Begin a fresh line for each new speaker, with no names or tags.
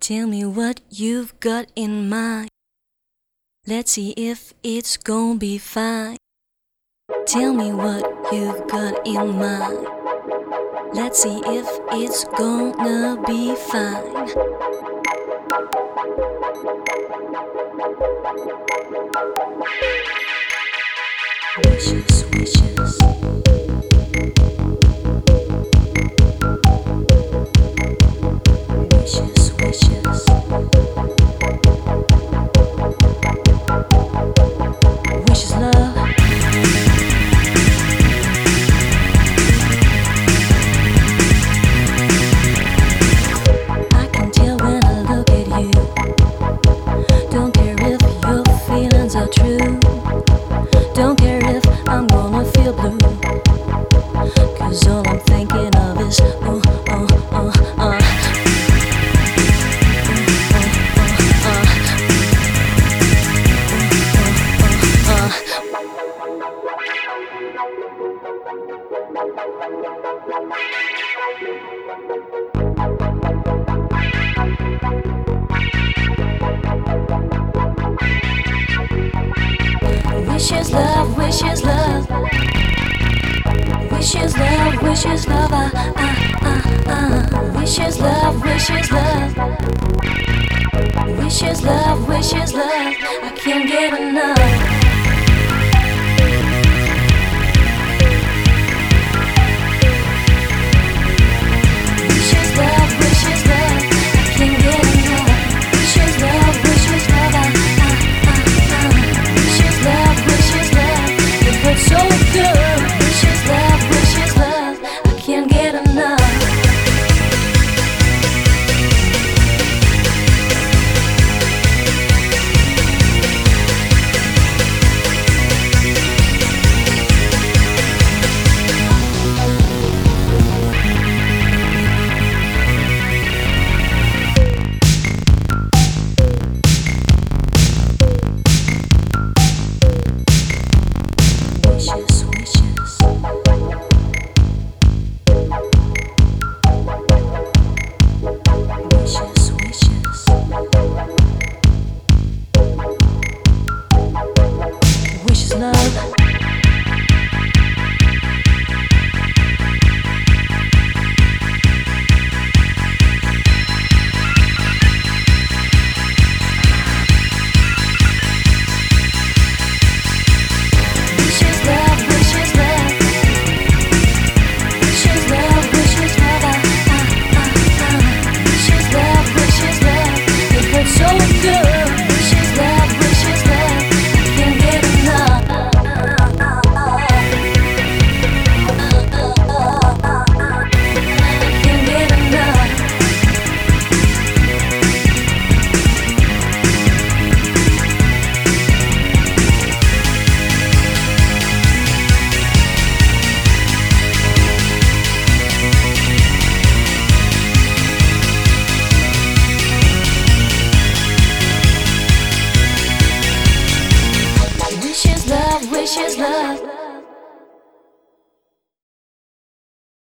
Tell me what you've got in mind. Let's see if it's gonna be fine. Tell me what you've got in mind. Let's see if it's gonna be fine. Wishes, wishes. Wishes, wishes. Wishes, love. I can tell when I look at you. Don't care if your feelings are true. Don't care if I'm gonna feel blue. 'Cause all I'm thinking of is wishes, love, wishes, love. Wishes, love, wishes, love, wishes, love, wishes, love. Wishes, love, wishes, love. I can't get enough. Wishes, love.